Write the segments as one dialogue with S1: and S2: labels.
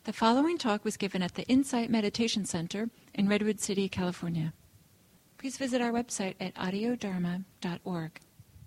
S1: The following talk was given at the Insight Meditation Center in Redwood City, California. Please visit our website at audiodharma.org.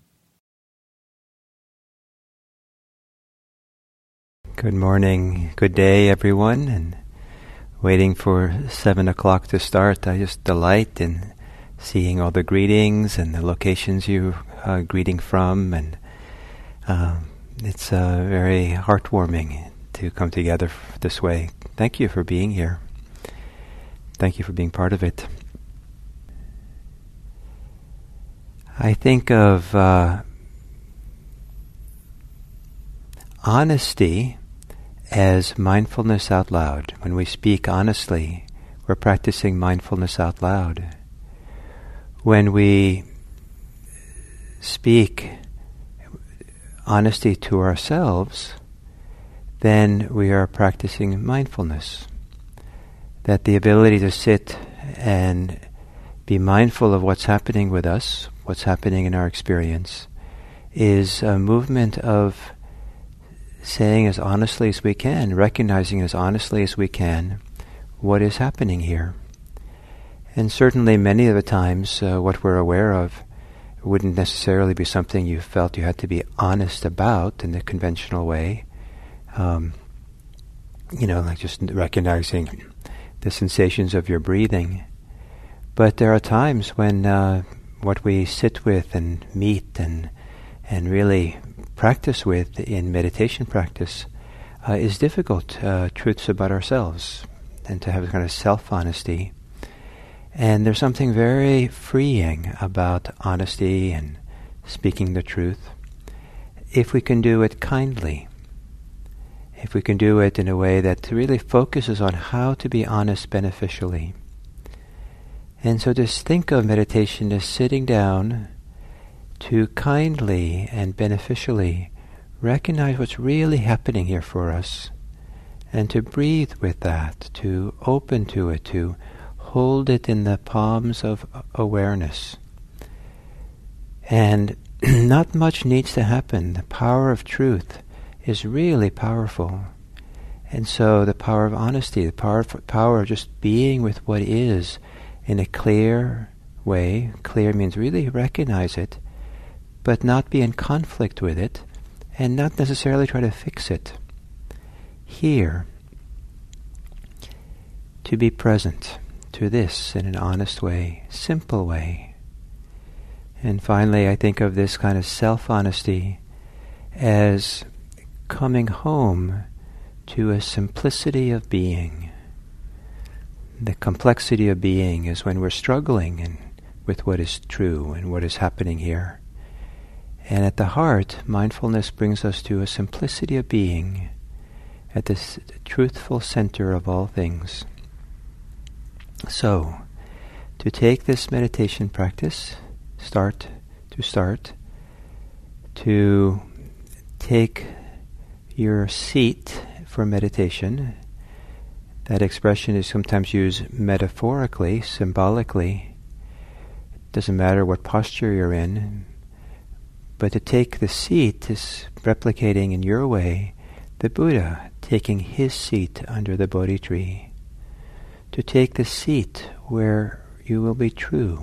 S2: Good morning, good day everyone, and waiting for 7 o'clock to start. I just delight in seeing all the greetings and the locations you are greeting from, and it's very heartwarming to come together this way. Thank you for being here. Thank you for being part of it. I think of honesty as mindfulness out loud. When we speak honestly, we're practicing mindfulness out loud. When we speak honesty to ourselves, then we are practicing mindfulness. That the ability to sit and be mindful of what's happening with us, what's happening in our experience, is a movement of saying as honestly as we can, recognizing as honestly as we can what is happening here. And certainly many of the times what we're aware of wouldn't necessarily be something you felt you had to be honest about in the conventional way. Like just recognizing the sensations of your breathing. But there are times when what we sit with and meet and really practice with in meditation practice is difficult truths about ourselves, and to have a kind of self-honesty. And there's something very freeing about honesty and speaking the truth if we can do it kindly. If we can do it in a way that really focuses on how to be honest beneficially. And so just think of meditation as sitting down to kindly and beneficially recognize what's really happening here for us, and to breathe with that, to open to it, to hold it in the palms of awareness. And not much needs to happen. The power of truth is really powerful. And so the power of honesty, the power of just being with what is in a clear way. Clear means really recognize it, but not be in conflict with it, and not necessarily try to fix it. Here, to be present to this in an honest way, simple way. And finally, I think of this kind of self-honesty as coming home to a simplicity of being. The complexity of being is when we're struggling with what is true and what is happening here. And at the heart, mindfulness brings us to a simplicity of being at this truthful center of all things. So, to take this meditation practice, to take your seat for meditation. That expression is sometimes used metaphorically, symbolically. It doesn't matter what posture you're in. But to take the seat is replicating in your way the Buddha taking his seat under the Bodhi tree. To take the seat where you will be true,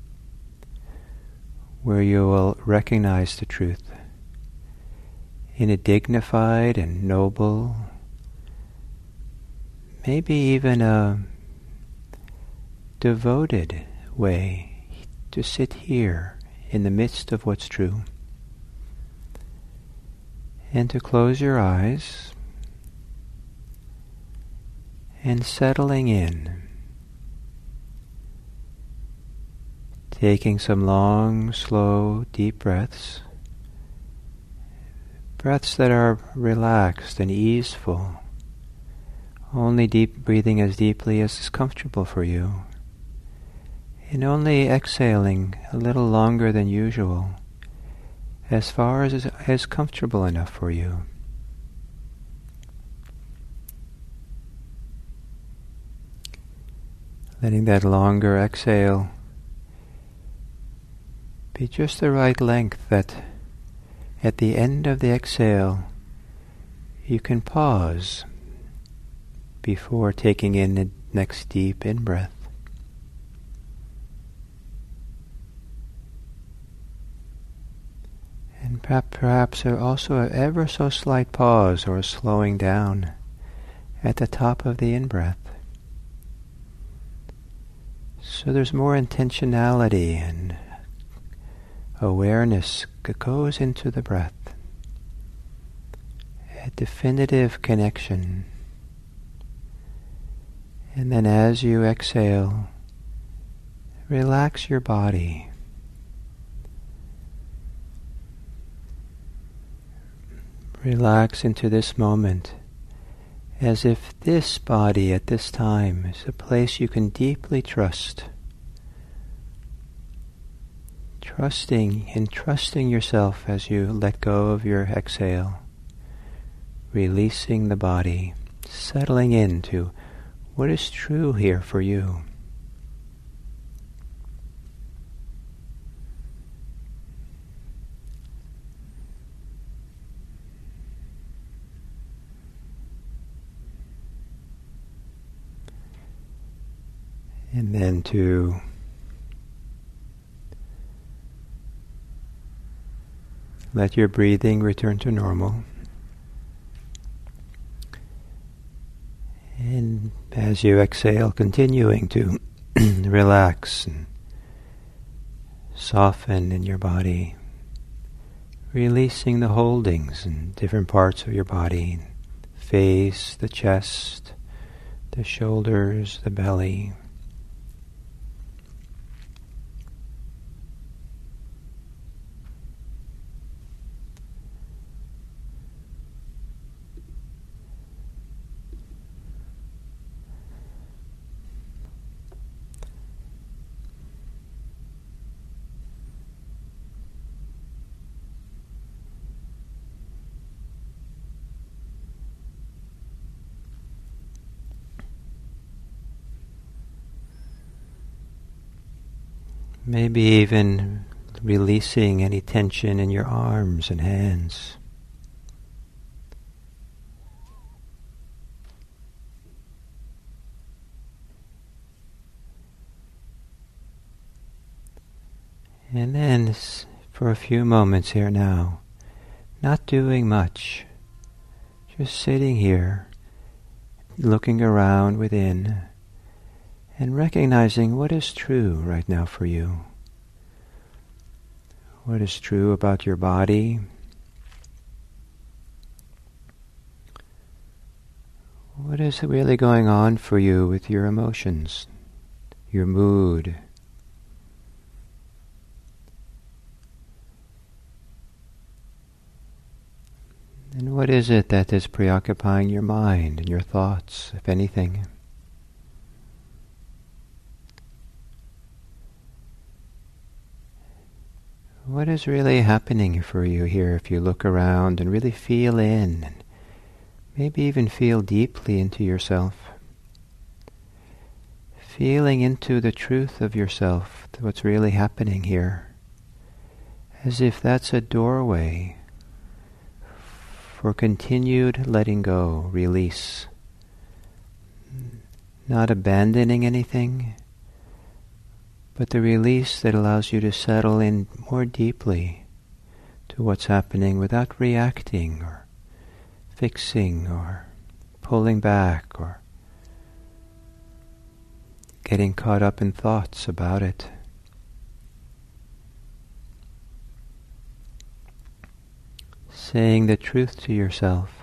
S2: where you will recognize the truth in a dignified and noble, maybe even a devoted way, to sit here in the midst of what's true. And to close your eyes and settling in, taking some long, slow, deep breaths, breaths that are relaxed and easeful, only deep breathing as deeply as is comfortable for you, and only exhaling a little longer than usual, as far as is comfortable enough for you. Letting that longer exhale be just the right length that at the end of the exhale you can pause before taking in the next deep in-breath. And perhaps also an ever so slight pause or slowing down at the top of the in-breath. So there's more intentionality and awareness that goes into the breath. A definitive connection. And then as you exhale, relax your body. Relax into this moment as if this body at this time is a place you can deeply trust. Trusting yourself as you let go of your exhale, releasing the body, settling into what is true here for you. And then to let your breathing return to normal. And as you exhale, continuing to relax and soften in your body, releasing the holdings in different parts of your body, face, the chest, the shoulders, the belly. Maybe even releasing any tension in your arms and hands. And then for a few moments here now, not doing much, just sitting here, looking around within, and recognizing what is true right now for you. What is true about your body. What is really going on for you with your emotions, your mood. And what is it that is preoccupying your mind and your thoughts, if anything? What is really happening for you here if you look around and really feel in, and maybe even feel deeply into yourself? Feeling into the truth of yourself, what's really happening here, as if that's a doorway for continued letting go, release. Not abandoning anything, but the release that allows you to settle in more deeply to what's happening without reacting or fixing or pulling back or getting caught up in thoughts about it. Saying the truth to yourself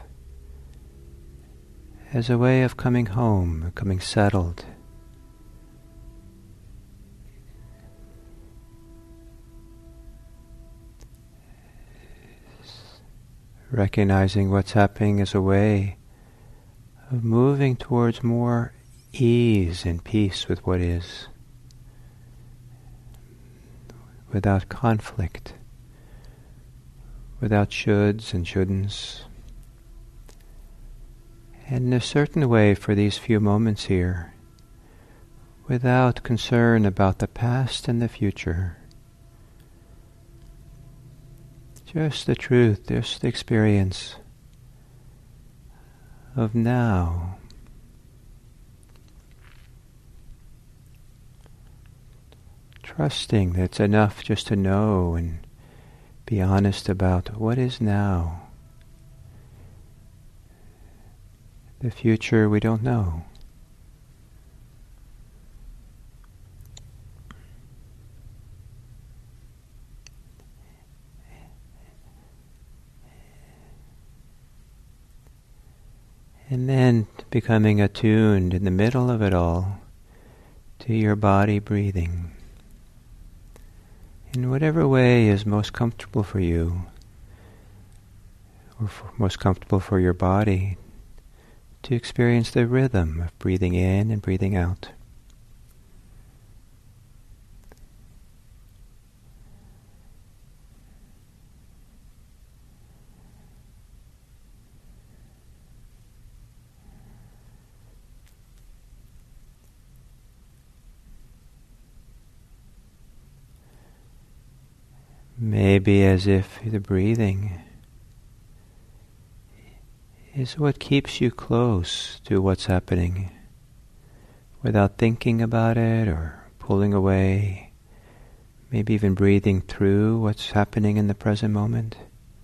S2: as a way of coming home, becoming settled. Recognizing what's happening as a way of moving towards more ease and peace with what is, without conflict, without shoulds and shouldn'ts. And in a certain way for these few moments here, without concern about the past and the future. Just the truth, just the experience of now, trusting that it's enough just to know and be honest about what is now. The future we don't know. And then becoming attuned in the middle of it all to your body breathing. In whatever way is most comfortable for you, or most comfortable for your body, to experience the rhythm of breathing in and breathing out. Maybe as if the breathing is what keeps you close to what's happening without thinking about it or pulling away, maybe even breathing through what's happening in the present moment.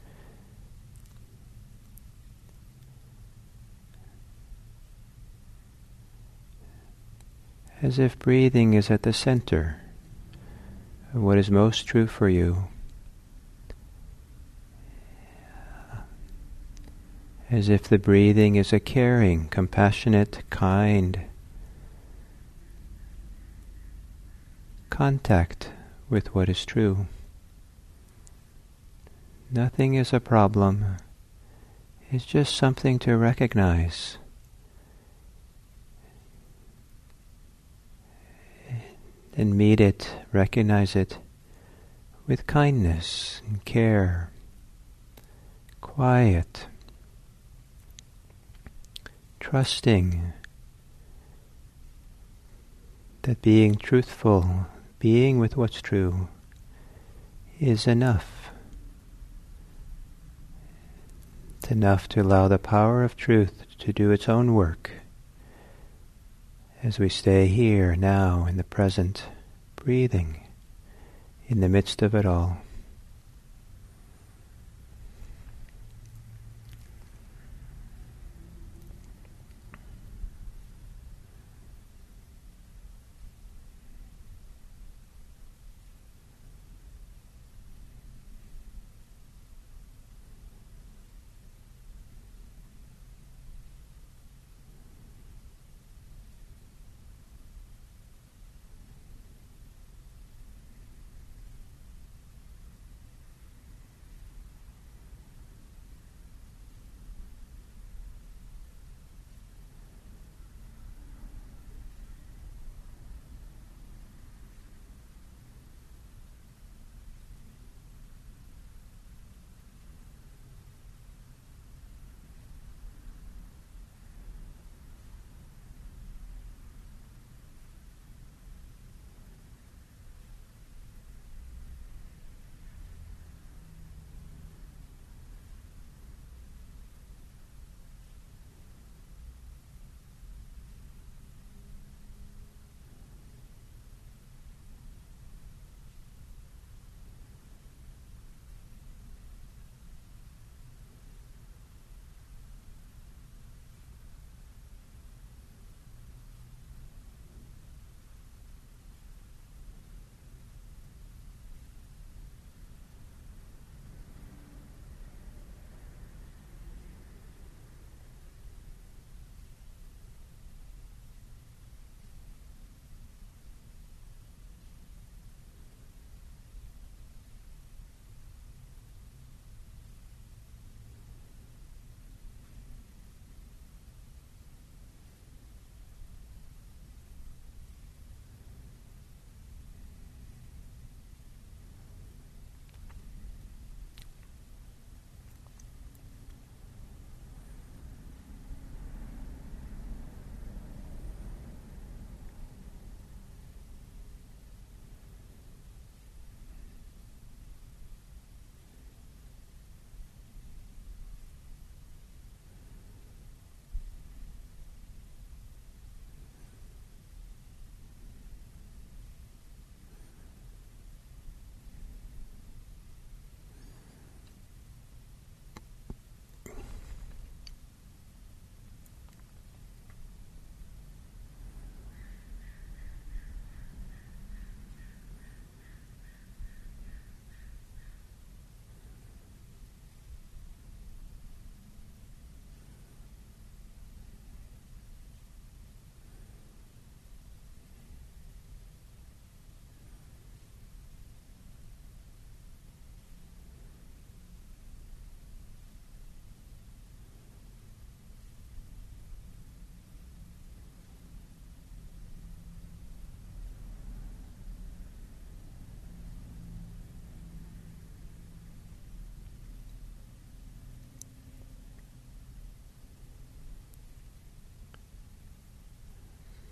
S2: As if breathing is at the center of what is most true for you. As if the breathing is a caring, compassionate, kind contact with what is true. Nothing is a problem. It's just something to recognize. And meet it, recognize it with kindness and care, quiet, trusting that being truthful, being with what's true, is enough. It's enough to allow the power of truth to do its own work as we stay here now in the present, breathing in the midst of it all.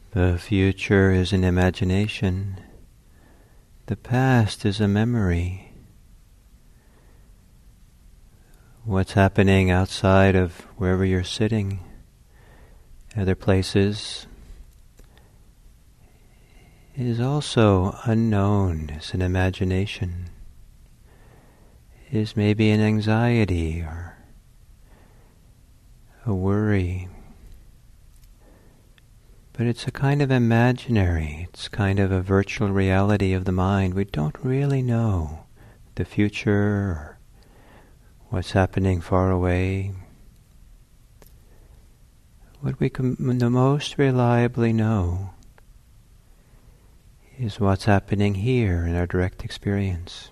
S2: The future is an imagination. The past is a memory. What's happening outside of wherever you're sitting, other places, is also unknown. It's an imagination. Is maybe an anxiety or a worry. But it's a kind of imaginary, it's kind of a virtual reality of the mind. We don't really know the future or what's happening far away. What we can the most reliably know is what's happening here in our direct experience.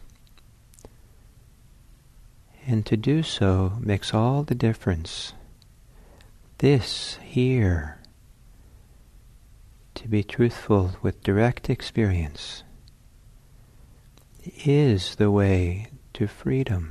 S2: And to do so makes all the difference. This here, to be truthful with direct experience, is the way to freedom.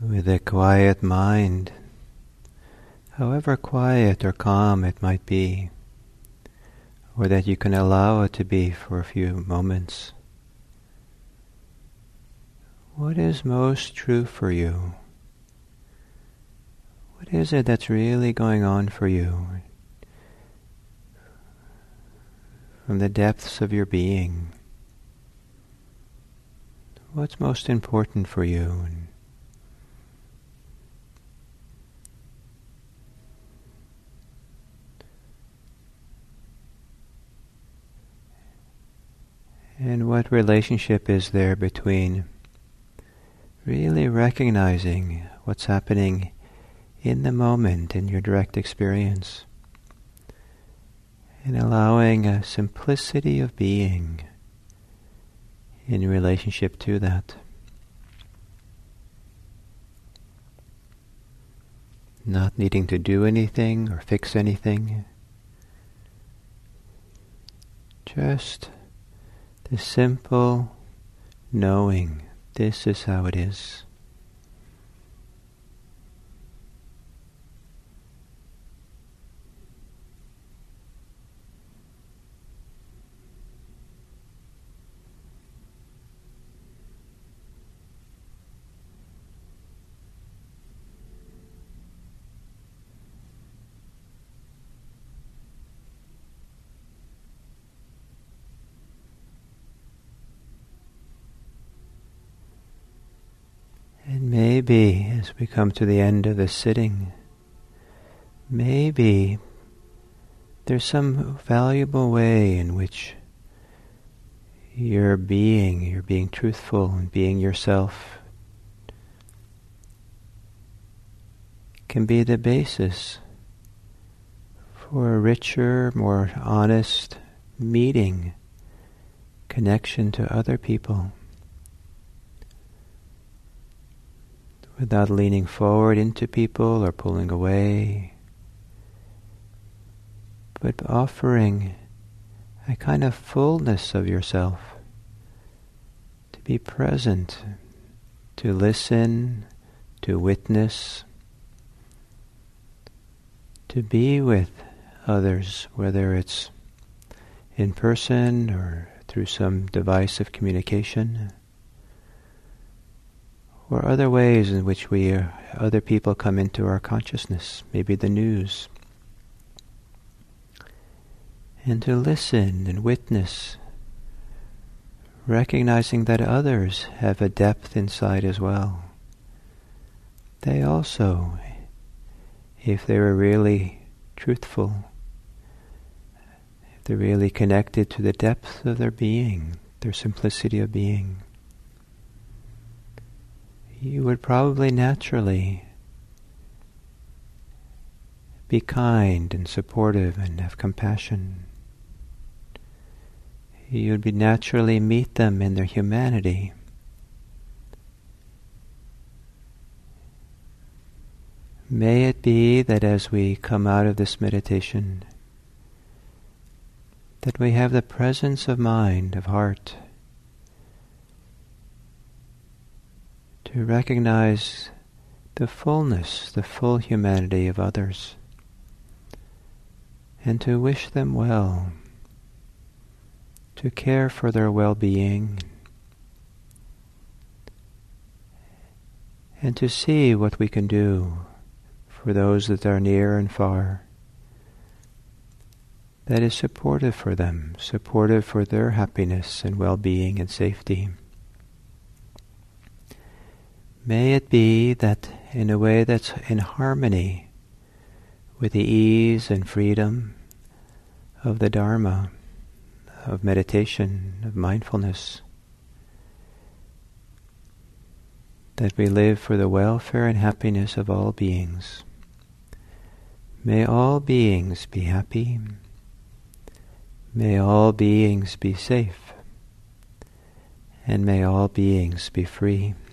S2: with a quiet mind, however quiet or calm it might be, or that you can allow it to be for a few moments. What is most true for you? What is it that's really going on for you from the depths of your being? What's most important for you? And what relationship is there between really recognizing what's happening in the moment in your direct experience and allowing a simplicity of being in relationship to that? Not needing to do anything or fix anything. Just the simple knowing this is how it is. And maybe as we come to the end of the sitting, maybe there's some valuable way in which you're being truthful and being yourself can be the basis for a richer, more honest meeting, connection to other people. Without leaning forward into people or pulling away, but offering a kind of fullness of yourself, to be present, to listen, to witness, to be with others, whether it's in person or through some device of communication, or other ways in which other people come into our consciousness, maybe the news. And to listen and witness, recognizing that others have a depth inside as well. They also, if they were really truthful, if they're really connected to the depth of their being, their simplicity of being, you would probably naturally be kind and supportive and have compassion. You would be naturally meet them in their humanity. May it be that as we come out of this meditation, that we have the presence of mind, of heart, to recognize the fullness, the full humanity of others, and to wish them well, to care for their well-being, and to see what we can do for those that are near and far, that is supportive for them, supportive for their happiness and well-being and safety. May it be that in a way that's in harmony with the ease and freedom of the Dharma, of meditation, of mindfulness, that we live for the welfare and happiness of all beings. May all beings be happy. May all beings be safe. And may all beings be free.